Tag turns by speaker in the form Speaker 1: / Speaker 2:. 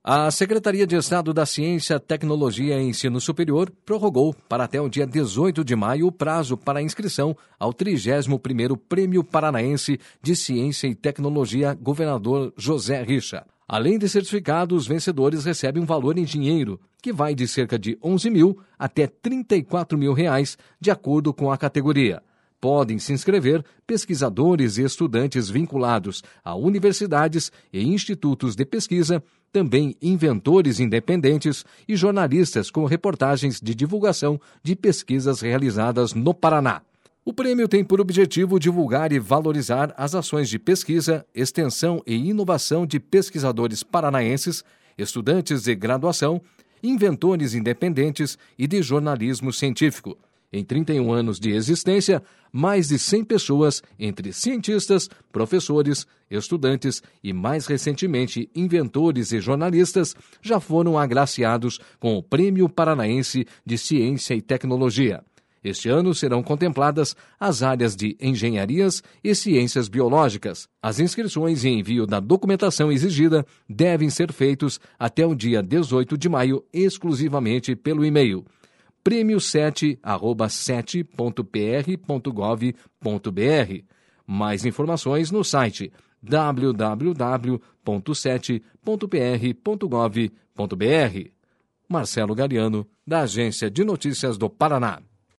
Speaker 1: A Secretaria de Estado da Ciência, Tecnologia e Ensino Superior prorrogou para até o dia 18 de maio o prazo para inscrição ao 31º Prêmio Paranaense de Ciência e Tecnologia Governador José Richa. Além de certificados, os vencedores recebem um valor em dinheiro, que vai de cerca de R$ 11.000 até R$ 34.000, de acordo com a categoria. Podem se inscrever pesquisadores e estudantes vinculados a universidades e institutos de pesquisa, também inventores independentes e jornalistas com reportagens de divulgação de pesquisas realizadas no Paraná. O prêmio tem por objetivo divulgar e valorizar as ações de pesquisa, extensão e inovação de pesquisadores paranaenses, estudantes de graduação, inventores independentes e de jornalismo científico. Em 31 anos de existência, mais de 100 pessoas, entre cientistas, professores, estudantes e, mais recentemente, inventores e jornalistas, já foram agraciados com o Prêmio Paranaense de Ciência e Tecnologia. Este ano serão contempladas as áreas de engenharias e ciências biológicas. As inscrições e envio da documentação exigida devem ser feitos até o dia 18 de maio, exclusivamente pelo e-mail premio7@7.pr.gov.br. Mais informações no site www.7.pr.gov.br. Marcelo Galiano, da Agência de Notícias do Paraná.